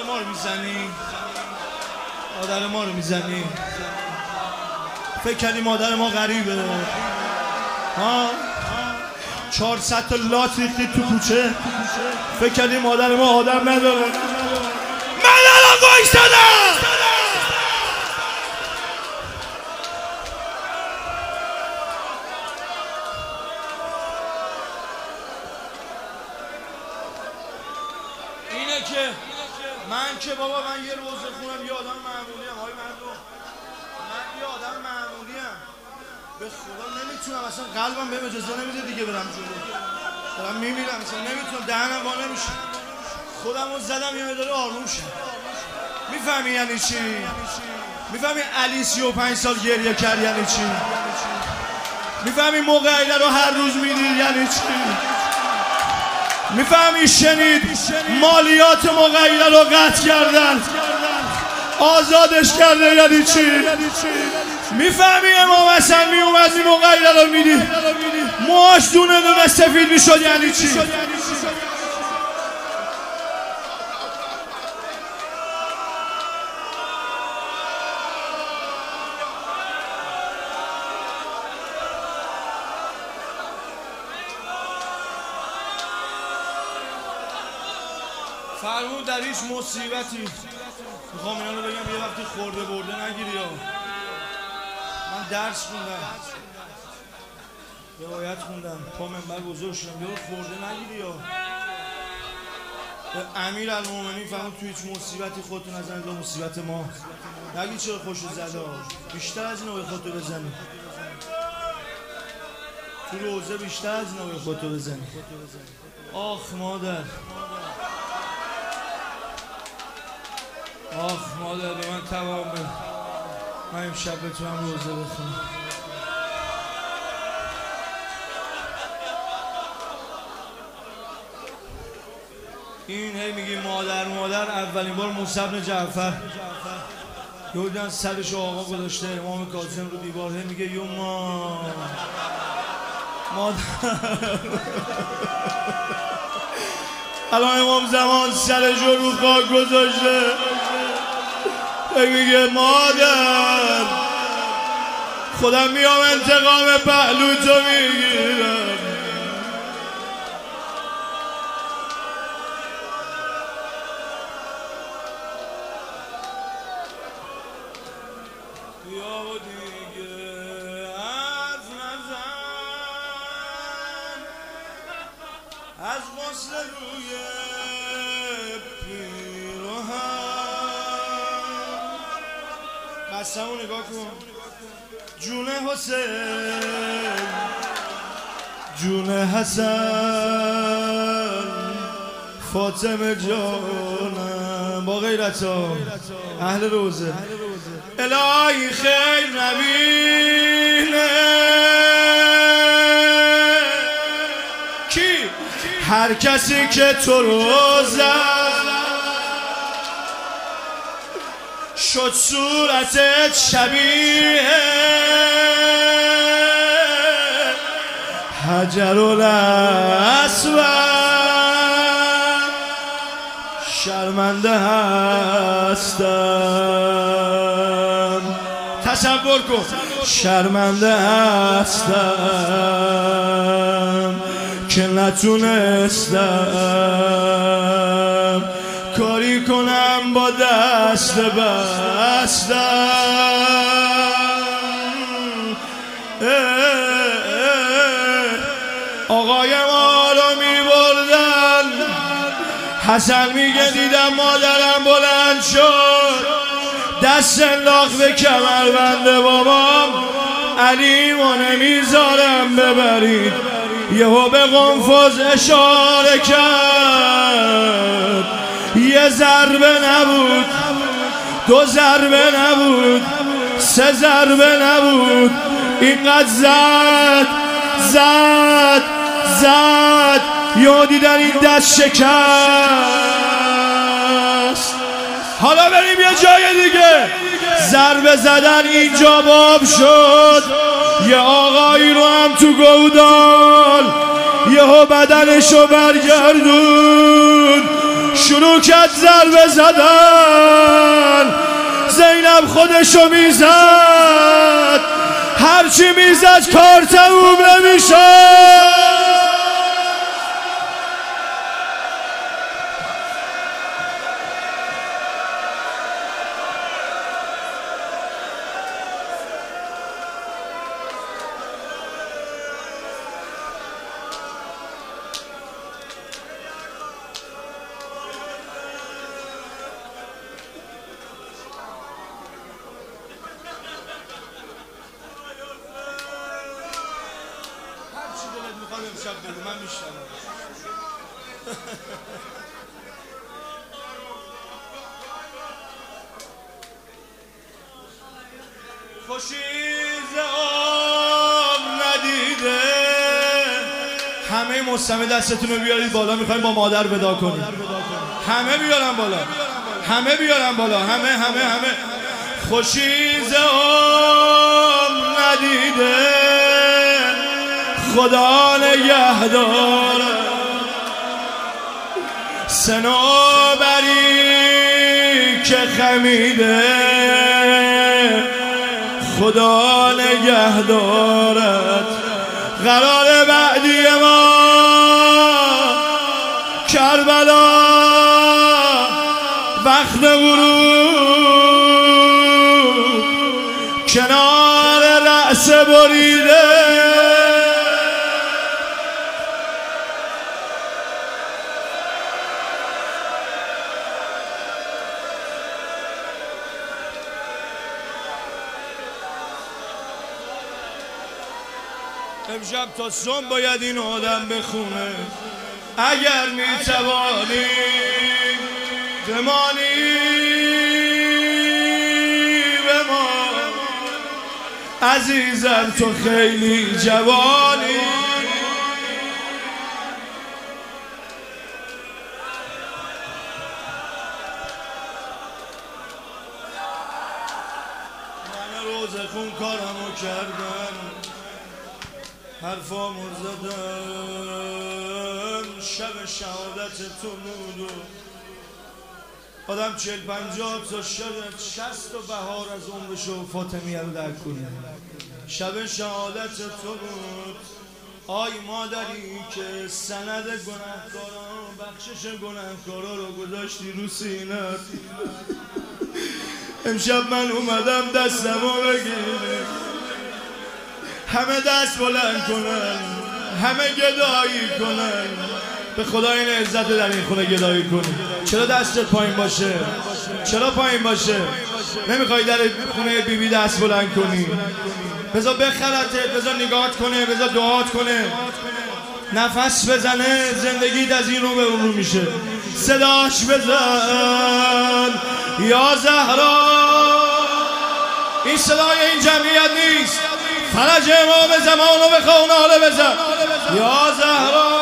ما رو میزنی، مادر ما رو میزنی. فکر کردی مادر ما غریبه ها؟ 400 تا لات ریختی تو کوچه، فکر کردی مادر ما آدم نداره. من الان وایسادم اینه که من بابا من یه روزه خونم، یه آدم معمولی ام. های من یه آدم معمولی ام. به خدا نمیتونم، اصلا قلبم بهم اجازه نمیده دیگه برم جلو، دارم میمیرم، اصلا نمیتونم، دهنم وا نمیشه. خودم رو زدم یه مداره آروم شد. میفهمی یعنی چی؟ میفهمی علی 35 سال گریه کرد یعنی چی؟ میفهمی مقعیده رو هر روز میدید یعنی چی؟ میفهمی شنید مالیات مقعیده رو قطع کردن آزادش کرده یعنی چی؟ میفهمی امام حسن میومد مقعیده رو میدید موهاش دونه دونه سفید میشد یعنی چی؟ فرمود در هیچ مصیبتی، میخوام اینا رو بگم یه وقتی خورده برده نگیری ها. من درس خوندم، روایت خوندم، پا منبر بزرگ شدم، یه خورده نگیری ها. امیر المومنین فرمود تو هیچ مصیبتی خودتون نزنید به مصیبت ما. نگی چرا خوشو زده ها، بیشتر از اینو به خودتو بزنی تو روزه، بیشتر از اینو به خودتو بزنی. آخ مادر، آخ مادر به من توان بده، من امشب بتونم روزه بخونم. این هی میگی مادر مادر. اولین بار موسی بن جعفر یهودیان سرش آقا گذاشته امام کاظم رو دیوار، هی میگه یوما مادر. الان امام زمان سرش رو خاک گذاشته، میگه مادر خودم میام انتقام پهلو تو میگیرم. بیا و دیگه حرف نزن از غسل روی قسمو نگاه کن. جون حسین، جون حسن، فاطمه جانم، با غیرت ها اهل روزه. الهی خیر نبینه کی؟ هر کسی که تو رو زد شد صورتت شبیه حجر الاسود. شرمنده هستم، تصور کن، شرمنده هستم که نتونستم کاری کنم با دست بستم. آقای ما رو می بردن، حسن میگه دیدم مادرم بلند شد، دست انداخت به کمربند بابام، علیمو نمیذارم ببرید. یهو به قنفذ اشاره کرد، یه ضربه نبود، دو ضربه نبود، سه ضربه نبود، اینقدر زد زد زد یا دیدن این دست شکست. حالا بریم یه جای دیگه. ضربه زدن اینجا باب شد، یه آقایی رو هم تو گودال یهو بدنشو برگردون، شروع کرد ضربه زدن. زینب خودشو میزد، هرچی میزد کار تموم نمیشد. امشب بگو من میشنم. خوشیز آب ندیده. همه مستمع دستتون رو بیارید بالا، میخوایم با مادر ودا کنیم. همه بیارن بالا، همه بیارن بالا، همه همه همه. خوشیز آب ندیده، خدا نگهدار. صنوبری که خمیده، خدا نگهدارد. قرار بعدی ما کربلا، وقت غروب کنار رأس بریده. امشب تا صبح باید این آدم بخونه. اگر میتوانی بمانی بمان، عزیزم تو خیلی جوانی. من روز خون کارمو کردم، حرفامو زدم، شب شهادت تو بود. آدم 40-50 تا شاید 60 تا بهار از عمرشو فاطمیه رو در کنه. شب شهادت تو بود. آی مادری که سند گناهکاران، بخشش گناهکارا رو گذاشتی رو سینت. امشب من اومدم دستمو بگیرم، همه دست بلند کنن، همه گدایی کنن. به خدا این عزت در این خونه گدایی کنی. چرا دستت پایین باشه؟ چرا پایین باشه؟ نمیخوای در خونه بیبی دست بلند کنی؟ بذار بخرتت، بذار نگاهت کنه، بذار دعات کنه، نفس بزنه، زندگیت از این رو به اون رو میشه. صداش بزن یا زهرا. این صدای این جمعیت نیست. فرج امام زمان رو به خونه بزن یا زهرا.